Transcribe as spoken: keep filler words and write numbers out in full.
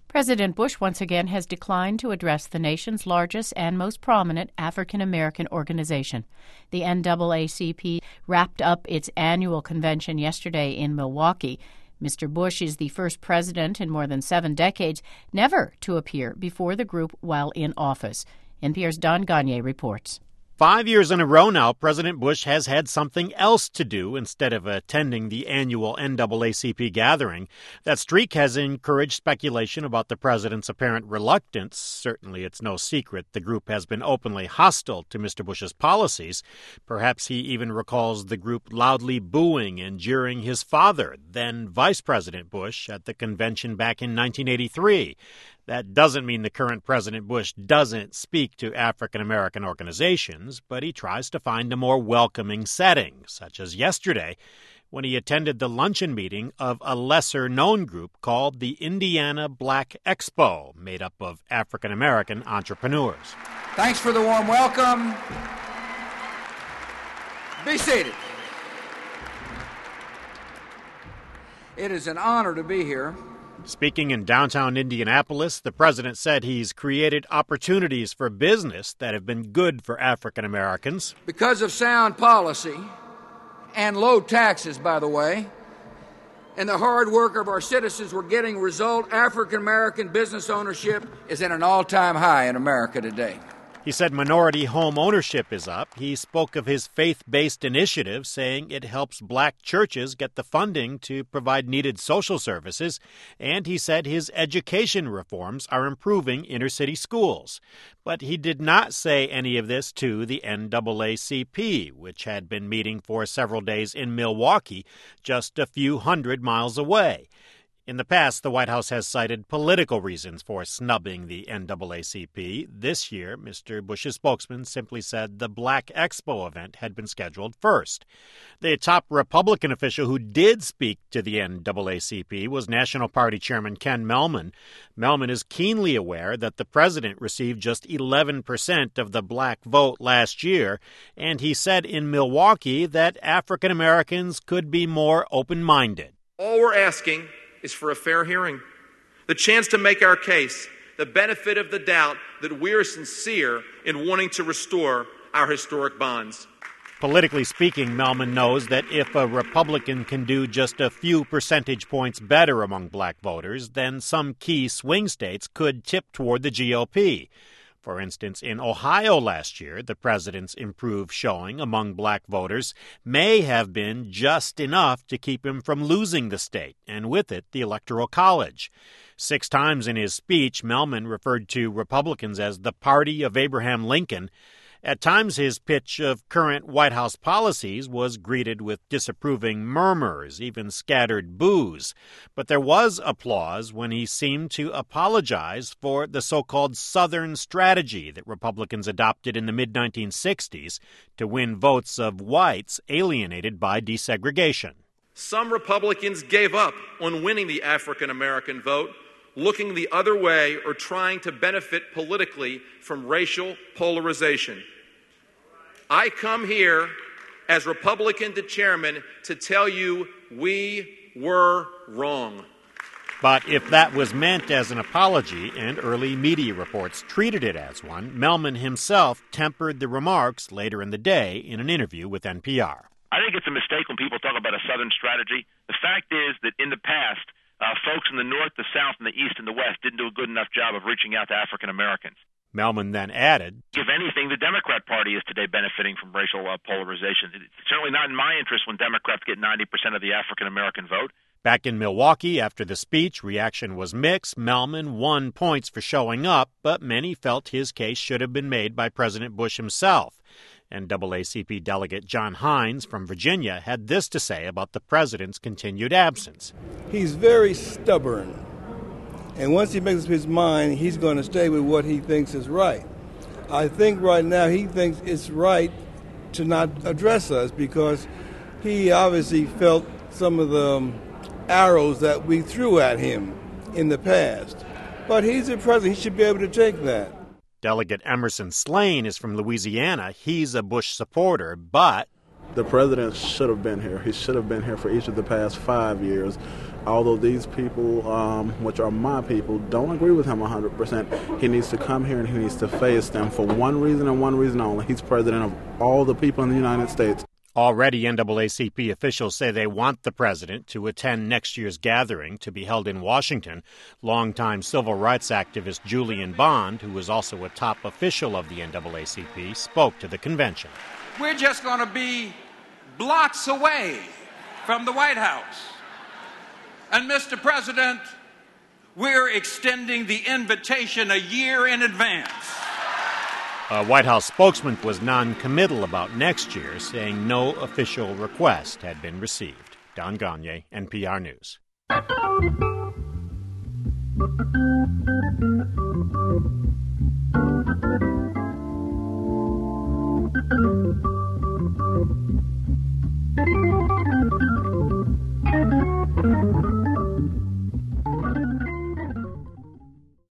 President Bush once again has declined to address the nation's largest and most prominent African American organization. The N double A C P wrapped up its annual convention yesterday in Milwaukee. Mister Bush is the first president in more than seven decades never to appear before the group while in office. N P R's Don Gagné reports. Five years in a row now, President Bush has had something else to do instead of attending the annual N double A C P gathering. That streak has encouraged speculation about the president's apparent reluctance. Certainly, it's no secret the group has been openly hostile to Mister Bush's policies. Perhaps he even recalls the group loudly booing and jeering his father, then Vice President Bush, at the convention back in nineteen eighty-three. That doesn't mean the current President Bush doesn't speak to African American organizations, but he tries to find a more welcoming setting, such as yesterday when he attended the luncheon meeting of a lesser-known group called the Indiana Black Expo, made up of African American entrepreneurs. Thanks for the warm welcome. Be seated. It is an honor to be here. Speaking in downtown Indianapolis, the president said he's created opportunities for business that have been good for African Americans. Because of sound policy and low taxes, by the way, and the hard work of our citizens, we're getting result. African American business ownership is at an all-time high in America today. He said minority home ownership is up. He spoke of his faith-based initiative, saying it helps black churches get the funding to provide needed social services. And he said his education reforms are improving inner-city schools. But he did not say any of this to the N double A C P, which had been meeting for several days in Milwaukee, just a few hundred miles away. In the past, the White House has cited political reasons for snubbing the N double A C P. This year, Mister Bush's spokesman simply said the Black Expo event had been scheduled first. The top Republican official who did speak to the N double A C P was National Party Chairman Ken Mehlman. Mehlman is keenly aware that the president received just eleven percent of the black vote last year, and he said in Milwaukee that African Americans could be more open-minded. All we're asking is for a fair hearing, the chance to make our case, the benefit of the doubt that we're sincere in wanting to restore our historic bonds. Politically speaking, Mehlman knows that if a Republican can do just a few percentage points better among black voters, then some key swing states could tip toward the G O P. For instance, in Ohio last year, the president's improved showing among black voters may have been just enough to keep him from losing the state, and with it, the Electoral College. Six times in his speech, Mehlman referred to Republicans as the party of Abraham Lincoln. At times, his pitch of current White House policies was greeted with disapproving murmurs, even scattered boos. But there was applause when he seemed to apologize for the so-called Southern strategy that Republicans adopted in the mid nineteen sixties to win votes of whites alienated by desegregation. Some Republicans gave up on winning the African American vote, looking the other way or trying to benefit politically from racial polarization. I come here as Republican to chairman to tell you we were wrong. But if that was meant as an apology, and early media reports treated it as one, Mehlman himself tempered the remarks later in the day in an interview with N P R. I think it's a mistake when people talk about a Southern strategy. The fact is that in the past, Uh, folks in the North, the South, and the East and the West didn't do a good enough job of reaching out to African Americans. Mehlman then added, If anything, the Democrat Party is today benefiting from racial uh, polarization. It's certainly not in my interest when Democrats get ninety percent of the African American vote. Back in Milwaukee, after the speech, reaction was mixed. Mehlman won points for showing up, but many felt his case should have been made by President Bush himself. N double A C P delegate John Hines from Virginia had this to say about the president's continued absence. He's very stubborn, and once he makes up his mind, he's going to stay with what he thinks is right. I think right now he thinks it's right to not address us because he obviously felt some of the um, arrows that we threw at him in the past. But he's the president. He should be able to take that. Delegate Emerson Slane is from Louisiana. He's a Bush supporter, but the president should have been here. He should have been here for each of the past five years. although these people, um, which are my people, don't agree with him one hundred percent, he needs to come here and he needs to face them for one reason and one reason only. He's president of all the people in the United States. Already, N double A C P officials say they want the president to attend next year's gathering to be held in Washington. Longtime civil rights activist Julian Bond, who was also a top official of the N double A C P, spoke to the convention. We're just going to be blocks away from the White House. And, Mister President, we're extending the invitation a year in advance. A White House spokesman was non-committal about next year, saying no official request had been received. Don Gagné, N P R News.